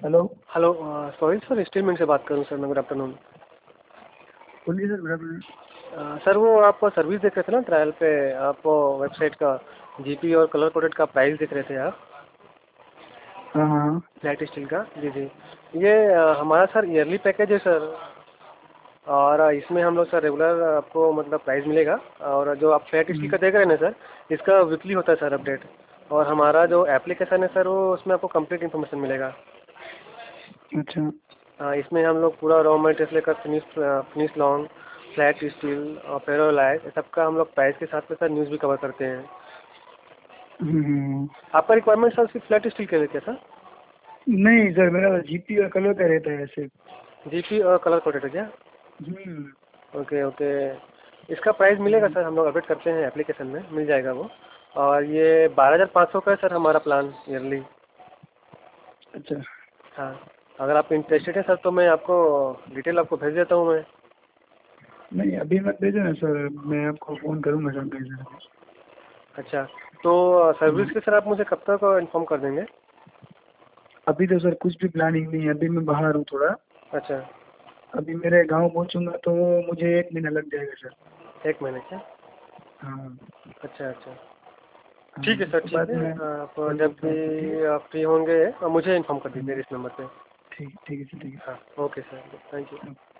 Hello. Hello. Sorry sir, statement से बात करूँ सर मैं। Good afternoon. बोलिए सर, गुड आफ्टरनून। सर वो आप सर्विस देख रहे थे ना ट्रायल पे, आप वेबसाइट का जीपी और कलर कोडेड का प्राइस देख रहे थे आप, हाँ हाँ। फ्लैट स्टील का। जी जी। ये हमारा सर ईयरली पैकेज है सर, और इसमें हम लोग सर रेगुलर आपको मतलब प्राइस मिलेगा। और जो आप फ्लैट स्टील का देख रहे हैं ना सर, इसका वीकली होता है सर अपडेट। और हमारा जो एप्लीकेशन है सर, वो उसमें आपको कंप्लीट इन्फॉर्मेशन मिलेगा। अच्छा। हाँ, इसमें हम लोग पूरा रॉ मटेरियल से लेकर फिनिश लॉन्ग, फ्लैट स्टील और फेरोलाइट सबका हम लोग प्राइस के साथ में सर न्यूज़ भी कवर करते हैं। हम्म। आपका रिक्वायरमेंट सर सिर्फ फ्लैट स्टील के लिए क्या सर? नहीं सर, मेरा जीपी और कलर का रहता है ऐसे। जीपी और कलर कोडेड है क्या? हम्म। Okay okay. इसका प्राइस मिलेगा सर, हम लोग अपडेट करते हैं एप्लीकेशन में, मिल जाएगा वो। और ये 12,500 का है सर हमारा प्लान ईयरली। अच्छा। हाँ, अगर आप इंटरेस्टेड हैं सर तो मैं आपको डिटेल आपको भेज देता हूँ मैं। नहीं अभी मत भेजो ना सर, मैं आपको फ़ोन करूँगा सर भेजना। अच्छा, तो सर्विस के सर आप मुझे कब तक इन्फॉर्म कर देंगे? अभी तो सर कुछ भी प्लानिंग नहीं है, अभी मैं बाहर हूँ थोड़ा। अच्छा। अभी मेरे गांव पहुँचूंगा तो मुझे 1 महीना लग जाएगा सर। 1 महीने क्या? हाँ। अच्छा अच्छा। हाँ ठीक है सर, उसके ठीक बाद है। मैं आप कर जब सकता हूँ आपको, ठीक है। भी आप फ्री होंगे मुझे इन्फॉर्म कर हाँ, दीजिए इस नंबर पे। ठीक ठीक है सर, ठीक हाँ, ओके सर, थैंक यू। है।